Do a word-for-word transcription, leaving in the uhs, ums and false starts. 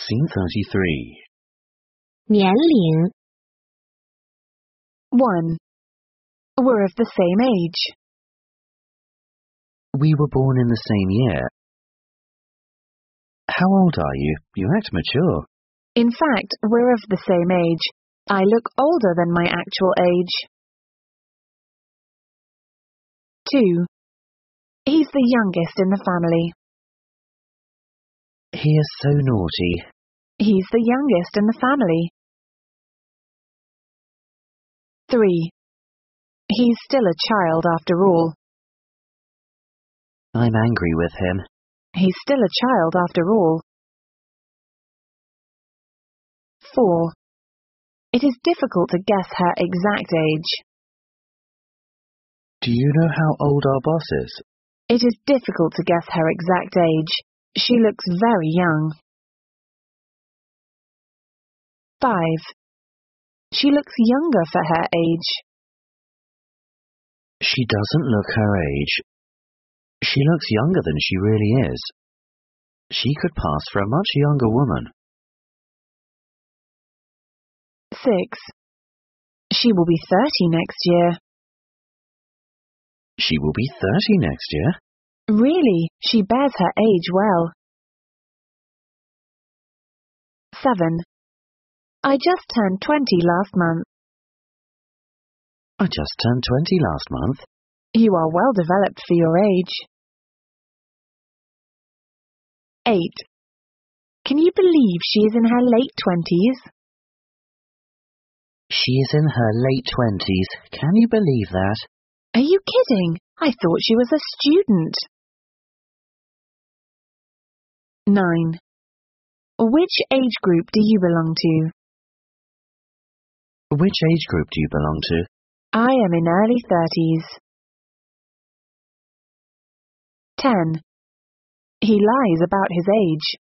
Scene thirty-three. 年龄 one. We're of the same age. We were born in the same year. How old are you? You act mature. In fact, we're of the same age. I look older than my actual age. two. He's the youngest in the family. He is so naughty. He's the youngest in the family. three. He's still a child after all. I'm angry with him. He's still a child after all. four. It is difficult to guess her exact age. Do you know how old our boss is? It is difficult to guess her exact age. She looks very young. five. She looks younger for her age. She doesn't look her age. She looks younger than she really is. She could pass for a much younger woman. six. She will be thirty next year. She will be thirty next year. Really, she bears her age well. seven. I just turned twenty last month. I just turned twenty last month. You are well developed for your age. eight. Can you believe she is in her late twenties? She is in her late twenties. Can you believe that? Are you kidding? I thought she was a student. nine. Which age group do you belong to? Which age group do you belong to? I am in early thirties. ten. He lies about his age.